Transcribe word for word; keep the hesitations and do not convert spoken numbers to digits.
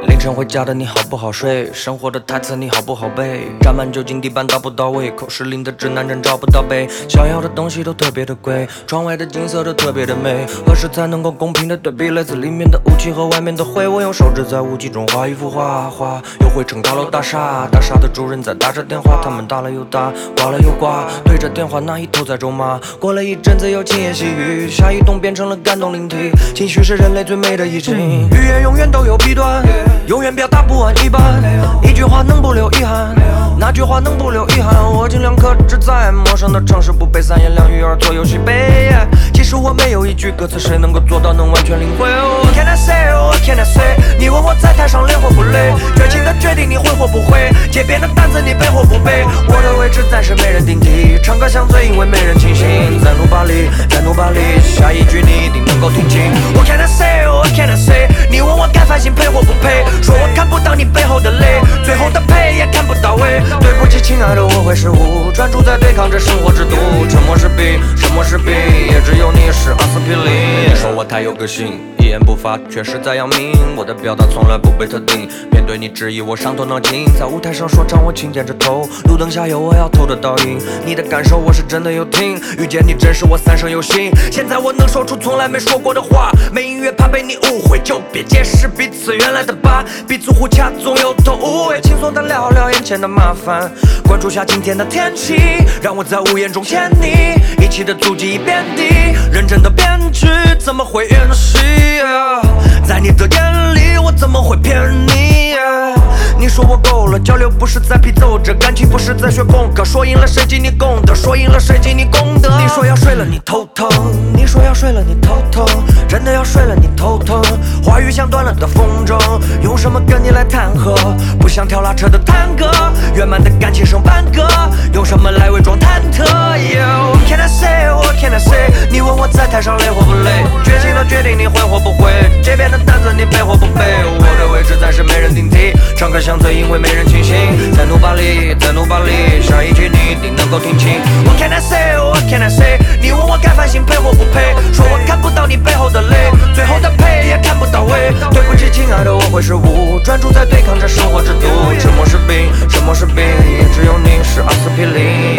凌晨回家的你好不好睡？生活的台词你好不好背？沾满酒精地板到不到位？口是零的直男真找不到北。想要的东西都特别的贵，窗外的景色都特别的美。何时才能够公平的对比来自里面的雾气和外面的灰？我用手指在雾气中画一幅画，画又绘成高楼大厦。大厦的主人在打着电话，他们打了又打，挂了又挂，对着电话那一头在咒骂。过了一阵子又轻言细语，下一动变成了感动灵体。情绪是人类最美的意境，语言永远都有弊端，永远表达不完一半。一句话能不留遗憾，那句话能不留遗憾？我尽量克制在陌生的城市，不被三言两语而左右西北。其实我没有一句歌词，谁能够做到能完全领会？ What can I say? What can I say? 你问我在台上累或不累？绝情的决定你会或不会？街边的担子你背或不背？我的位置暂时没人顶替，唱歌像醉因为没人清醒。再努把力，再努把力，下一句你一定能够听清。What can I say? What can I say? 你问我该反省配或不配？说我看不到你背后的泪，最后的配也看不到位。对不起亲爱的，我会失误，专注在对抗着生活之毒。沉默是病，沉默是病，也只有你是阿司匹林。你说我太有个性，一言不发却是在要命，我的表达从来不被特定。面对你质疑我伤透脑筋，在舞台上说唱我轻点着头，路灯下有我要偷的倒影。你的感受我是真的有听，遇见你真是我三生有幸。现在我能说出从来没说过的话，没音乐怕被你误会，就别解释彼此原来的疤，彼此互掐总有头无尾，轻松的聊聊眼前的麻烦，关注下今天的天气，让我在屋檐中牵你，一起的足迹已遍地，认真的编剧怎么会演戏、啊、在你的眼里我怎么会骗你、啊、你说我够了，交流不是在批奏着，感情不是在学功课，说赢了谁记你功德，说赢了谁记你功德。你说要睡了你头疼，你说要睡了你头疼，真的要睡了你头疼，话语像断了的风筝，用什么跟你来谈和？不像跳拉车的探戈，圆满的感情剩半个，用什么来伪装忐忑、yeah, What can I say? What can I say? 你问我在台上累或不累？绝情的决定你会或不会？这边的担子你背或不背？我的位置暂时没人顶替，唱歌像醉因为没人清醒。再努把力，再努把力，下一句你一定能够听清。What can I say? What can I say? 你问我该反省配或不配？说我看不到你背后的泪，最后的配也看不到位。对不起亲爱的，我会失误，专注在对抗着生活之毒。沉默是病，沉默是病，也只有你是阿司匹林。